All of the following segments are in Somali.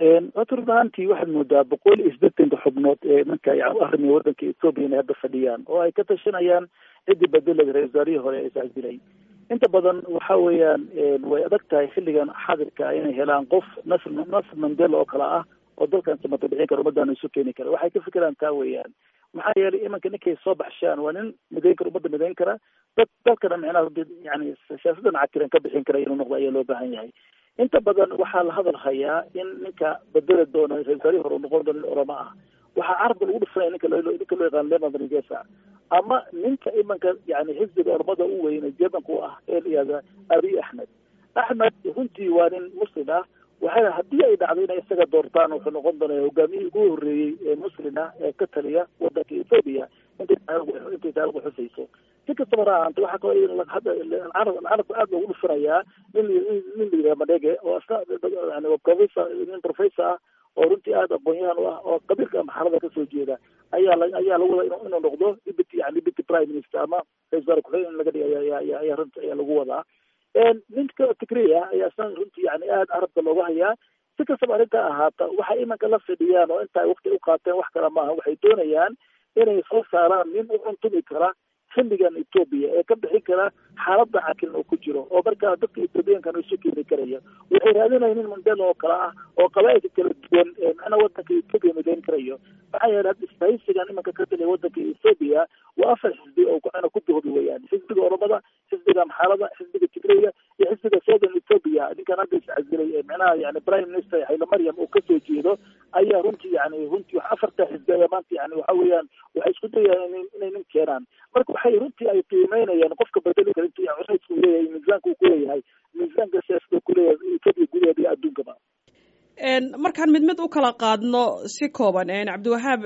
runtii waxaad moodaa 180 xubnood ee marka arrimiga wadanka Ethiopia inay hadda fadhiyaan oo ay ka tashanayaan cidii bedelada ra'iisul wasaarihii hore ee iscaasilay. inta badan waxa weeyaan way adag tahay xilligan xadirka inay helaan qof Nelson Mandela oo kala ah oo dalkan samata bixin karo ummadana isu keeni kara. waxay ka fikiraan taa weeyaan maxaa yeelay imanka ninkay soo baxshaan waa nin midayn kara ummadda midayn kara dadkana macnaha yani siyaasadan cakiran ka bixin kara inuu noqdo ayaa loo baahan yahay. inta badan waxaa la hadal hayaa in ninka bedeli doona ra'iisul wasaarihii hore noqon doona Oromo ah waxaa carabka lagu dhifanaya ninka loo yaqaan Leonard Nyongesa ama ninka imanka yani xisbiga Oromada u weyn jeebanku ah ee iyada Abiy Ahmed runtii waa nin muslim ah waxay haddii ay dhacdo inay isaga doortaan wuxuu noqon doonaa hogaamiyihii ugu horreeyey ee muslim ah ee ka taliya wadanka Ethiopia intay taariikhdu xusayso. si kastaba raacanta waxaa kaloo hadda carabka aad loogu dhufanayaa nin la Madege oo yani professor ah oo runtii aad aqoon-yahan u ah oo qabiilka maxalada kasoo jeeda ayaa lagu wadaa inuu noqdo deputy prime minister ama ra'iisul wasaare ku-xigeen in laga dhigo ayaa lagu wadaa. ninka Tigray ayaa san runtii yani aad carabka looga hayaa. si kastaba arrinta ahaata waxay imanka la fidhiyaan oo inta waqti u qaateen wax kale maaha waxay doonayaan inay soo saaraan nin u cuntumi kara xilligan Ethiopia ee ka bixin kara xaaladda cakiran oo ku jiro oo markaa dadka Ethiopian-kan isu keeni karaya. waxay raadinayaan nin Mandela oo kala ah oo qabaa'ilka kala duwan macnaha wadanka Ethiopia midayn karayo. maxaa yeelay hadda isbahaysigan imanka ka taliya wadanka Ethiopia waa 4 xisbi oo ku duubi weeyaan xisbiga Oromada, xisbiga maxalada, xisbiga Tigrayga iyo xisbiga Southern Ethiopia. ninkan hadda iscaasilay macnaha yani Prime Minister Haile Mariam oo kasoo jeedo ayaa runtii wax 4 xisbi ayaa maanta yani waxa weeyaan waxay isku dayayaan inay nin keenaan. marka waxay runtii ay qiimeynayaan qofka bedeli kara intuu cusayska uu leeyahay miisaanka uu ku leeyahay miisaanka siyaasadda ku leeyahay Ethiopia gudaheeda iyo adduunkaba. markaan mid u kala qaadno si kooban Cabdiwahaab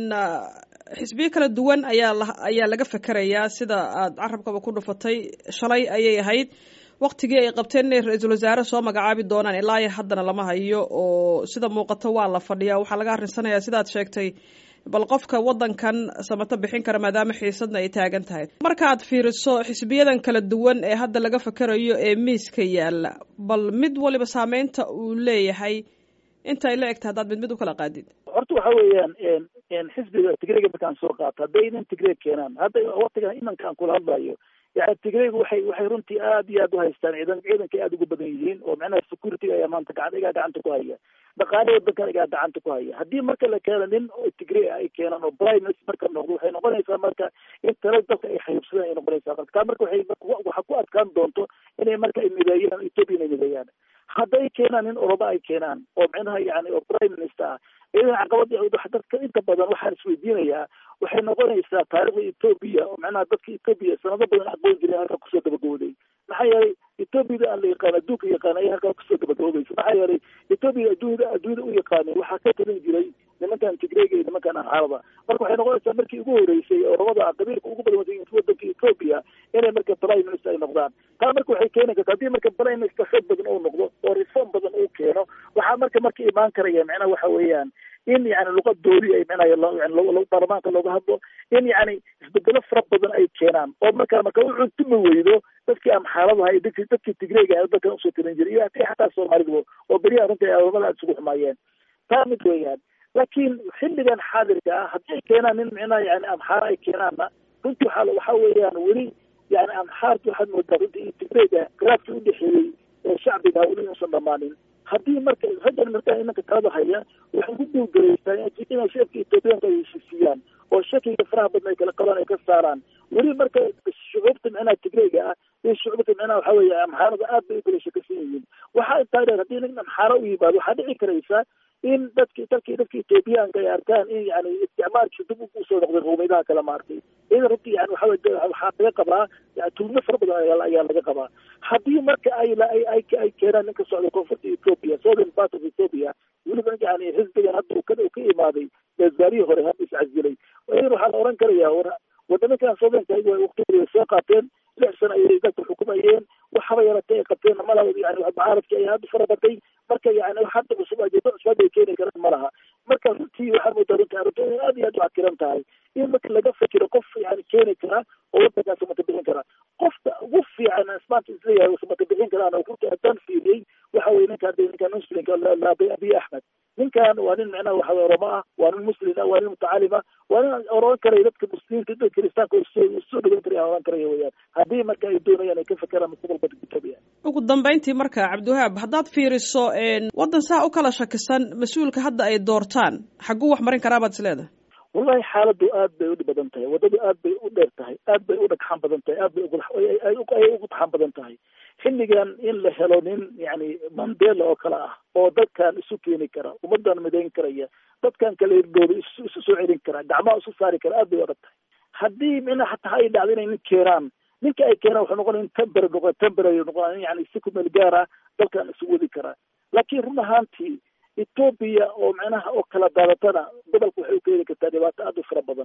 xisbiyo kala duwan ayaa laga fakerayaa sida aad carabkaba ku dhufatay shalay ayay ahayd waqtigii ay qabteen inay ra-iisul wasaare soo magacaabi doonaan ilaa iyo haddana lama hayo oo sida muuqato waa la fadhiyaa waxaa laga arrinsanayaa sidaad sheegtay bal qofka wadankan samato bixin kara maadaama xiisadna ay taagan tahay. markaad fiiriso xisbiyadan kala duwan ee hadda laga fakerayo ee miiska yaala bal mid waliba saameynta uu leeyahay inta ay la egta haddaad mid u kala qaadid. horta waxa weeyaan xisbiga Tigrayga markaan soo qaato hadday nin Tigray keenaan hadda waqtigan imankaan kula hadlayo yani Tigraygu waxay runtii aad iyo aad u haystaan ciidanka aad ugu badan yihiin oo macnaha security ayaa maanta gacanta ku haya dhaqaalaha wadankan ayaa gacanta ku haya. haddii marka la keeno nin Tigray ay keenaan oo prime minister marka noqdo waxay noqonaysaa marka in talada dadka ay xayubsadaan ay noqonaysaa marka waxa ku adkaan doonto inay marka ay mideeyaan Ethiopia inay mideeyaan. hadday keenaan nin Oromo ay keenaan oo macnaha yani oo prime minister ah idan caqabada dadka inta badan waxaan isweydiinayaa waxay noqonaysaa taariikhda Ethiopia oo macnaha dadka Ethiopia sanado badan aqoon jiray halka kusoo dabagooday. maxaa yeelay Ethiopia aan la yaqaan adduunka yaqaan ayaa halka kusoo dabagoobaysa. maxaa yeelay Ethiopia adduunyada u yaqaanay waxaa ka talin jiray nimankan Tigrayga iyo nimankan Amxaarada. marka waxay noqonaysaa markii ugu horeysay Oromada qabiilka ugu badan wadanka Ethiopia inay marka prime minister ay noqdaan. taa marka waxay keeni kartaa haddii marka prime minister xoog badan uu noqdo oo reform badan uu keeno waxaa marka imaan karaya macnaha waxa weeyaan in yani luqad dooli ay macnaha baarlamaanka looga hadlo in yani isbedelo fara badan ay keenaan oo marka u cuntumi weydo dadkii Amxaaradaha iyo dadkii Tigrayga ah dadkan usoo tirin jiray iyo xataa Soomaalidu oo beriyaha runtii ay Oromada aad isugu xumaayeen. taa mid weeyaan laakiin xilligan xaadirka ah haddii ay keenaan nin macnaha yani Amxaara ay keenaanna runtii waxa weeyaan weli yani Amxaarta waxaad moodaa runtii Tigrayga khilaafkii udhexeeyey ee shacbiga weli uusan dhamaanin. haddii marka raggan markaa imanka talada haya waxay ku guulgaraystaan inay shacabka Ethiopiaanka ay heshiisiyaan oo shakiga faraha badan ay kala qabaan ay ka saaraan. weli marka shucuubta macnaha Tigrayga ah iyo shucuubta macnaha waxa weeye Amxaarada aad bay u kala shakasan yihiin. waxaa intaa dheer haddii nin Amxaara u yimaado waxaa dhici karaysa in dadka Ethiopiaanka ay arkaan in yani isticmaalkii dib ugu soo noqday qowmiyadaha kale maartay idan runtii yani waxaa laga qabaa yani tuumo fara badan ayaa laga qabaa. haddii marka ay keenaan ninka socda koonfurta Ethiopia Southern part of Ethiopia weliba yani xisbigan hadda uu ka imaaday wasaarihii hore hadda iscasilay idan waxaa la oran karayaa wadamakan Southernka waqtigooda soo qaateen 6 sano ayay dalka xukumayeen waxaba yaratay ay qabteen malaha yani mucaaradkii ay hadda fara batay marka yani hadda cusub ay keeni karaan malaha. marka runtii waxaa moodaa runtii arrintu aad iyo aad u cakiran tahay in marka laga fikiro qof yani keeni kara oo wadankaas samata bixin kara qofka ugu fiican ismaanta isleeyahay samata bixin karaan oo runtii haddaan fiiriyey waxa weye ninka muslimka Abiy Ahmed ninkan waa nin macnaha waxa oromo ah, waa nin muslim ah, waa nin mutacaalim ah, waa nin oran karaya dadka muslimiinta dadka kiristaanka soo dhaweyn karaya oran karaya weyaan haddii marka ay doonayaan ay ka fekeraan mustaqbalka Ethiopia. ugu dambeyntii marka Cabdiwahaab haddaad fiiriso waddan saa u kala shakisan mas-uulka hadda ay doortaan xagguu wax marin karaa baad isleedahay? wallahi xaaladu aad bay u badan tahay, wadadu aad bay u dheer tahay, aad bay u dhagxan badan tahay, aad bay ugu taxan badan tahay. xilligan in la helo nin yani Mandela oo kale ah oo dadkan isu keeni kara, ummadan midayn karaya, dadkan kala irdooda isu soo celin kara, gacmaha isu saari kara, aad bay u adag tahay. haddii mina hataa ay dhacdo inay nin keenaan, ninka ay keenaan wuxuu noqon temporary noqon yani si ku meel gaara dalkan isu wadi karaa. laakiin run ahaantii Ethiopia oo macnaha oo kala daadatana gobolka waxay u keeni kartaa dhibaato aad u fara badan.